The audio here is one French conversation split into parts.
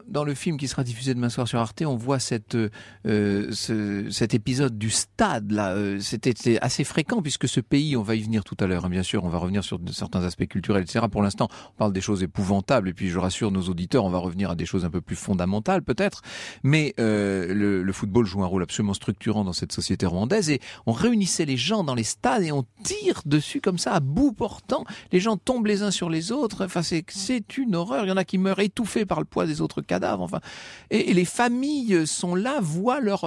dans le film qui sera diffusé demain soir sur Arte, on voit cet épisode du stade là. C'était assez fréquent puisque ce pays, on va y venir tout à l'heure, hein, bien sûr, on va revenir sur certains aspects culturels, etc. Pour l'instant, on parle des choses épouvantables et puis je rassure nos auditeurs, on va revenir à des choses un peu plus fondamentales peut-être. Mais le football joue un rôle absolument structurant dans cette société rwandaise et on réunissait les gens dans les stades et on tire dessus comme ça à bout portant. Les gens tombent les uns sur les autres. Enfin, c'est une horreur. Il y en a qui meurent étouffés par le poids des autres cadavres. Enfin, et les familles sont là, voient leur.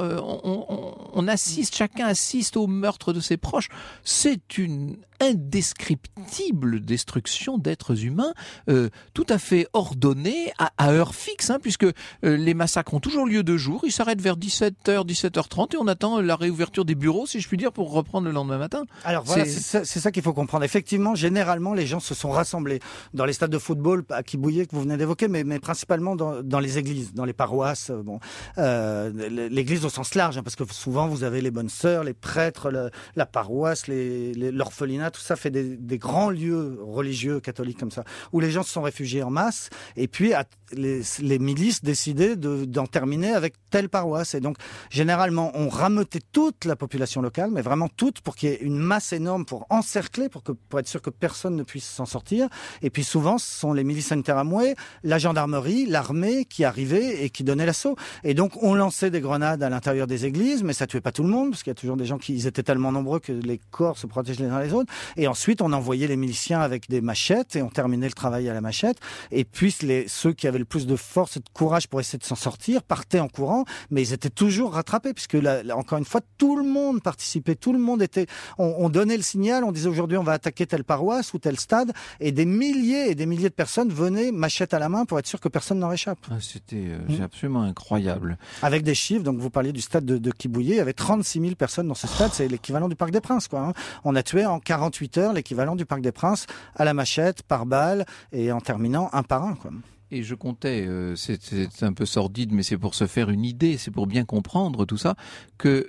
On assiste, chacun assiste au meurtre de ses proches. C'est une indescriptible destruction d'êtres humains, tout à fait ordonnée à heure fixe, hein, puisque les massacres ont toujours lieu de jour. Ils s'arrêtent vers 17h, 17h30 et on attend la réouverture des bureaux, si je puis dire, pour reprendre le lendemain matin. Alors voilà, c'est ça qu'il faut comprendre. Effectivement, généralement, les gens se sont rassemblés dans les stades de football à Kibuye que vous venez d'évoquer, mais principalement dans les églises, dans les paroisses. L'église au sens large, hein, parce que souvent vous avez les bonnes sœurs, les prêtres, la paroisse, l'orphelinat, tout ça fait des grands lieux religieux catholiques comme ça, où les gens se sont réfugiés en masse, et puis les milices décidaient d'en terminer avec telle paroisse. Et donc, généralement, on rameutait toute la population locale, mais vraiment toute, pour qu'il y ait une masse énorme pour encercler, pour être sûr que personne ne puisse s'en sortir. Et puis souvent, ce sont les milices interamouées, la gendarmerie, l'armée qui arrivaient et qui donnaient l'assaut. Et donc, on lançait des grenades à l'intérieur des églises, mais ça tuait pas tout le monde, parce qu'il y a toujours des gens ils étaient tellement nombreux que les corps se protègent les uns les autres. Et ensuite, on envoyait les miliciens avec des machettes et on terminait le travail à la machette. Et puis, ceux qui avaient le plus de force et de courage pour essayer de s'en sortir partaient en courant, mais ils étaient toujours rattrapés, puisque encore une fois, tout le monde participait, tout le monde était. On donnait le signal, on disait aujourd'hui on va attaquer telle paroisse ou tel stade, et des milliers et des milliers de personnes venaient machette à la main pour être sûr que personne n'en réchappe. C'était absolument incroyable. Avec des chiffres, donc vous parliez du stade de Kibuye, il y avait 36 000 personnes dans ce stade, c'est l'équivalent du Parc des Princes, quoi. Hein. On a tué en 48 heures l'équivalent du Parc des Princes à la machette, par balle, et en terminant un par un, quoi. Et je comptais, c'est un peu sordide, mais c'est pour se faire une idée, c'est pour bien comprendre tout ça, que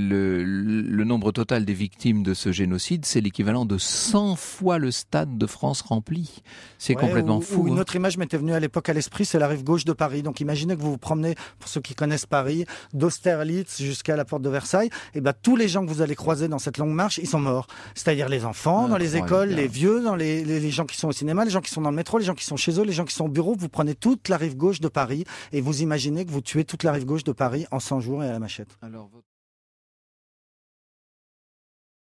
le nombre total des victimes de ce génocide, c'est l'équivalent de 100 fois le Stade de France rempli. C'est complètement fou. Une autre image m'était venue à l'époque à l'esprit, c'est la rive gauche de Paris. Donc imaginez que vous vous promenez, pour ceux qui connaissent Paris, d'Austerlitz jusqu'à la porte de Versailles, et ben tous les gens que vous allez croiser dans cette longue marche, ils sont morts. C'est-à-dire les enfants dans les écoles, les vieux, dans les gens qui sont au cinéma, les gens qui sont dans le métro, les gens qui sont chez eux, les gens qui sont au bureau. Vous prenez toute la rive gauche de Paris et vous imaginez que vous tuez toute la rive gauche de Paris en 100 jours et à la machette. Alors,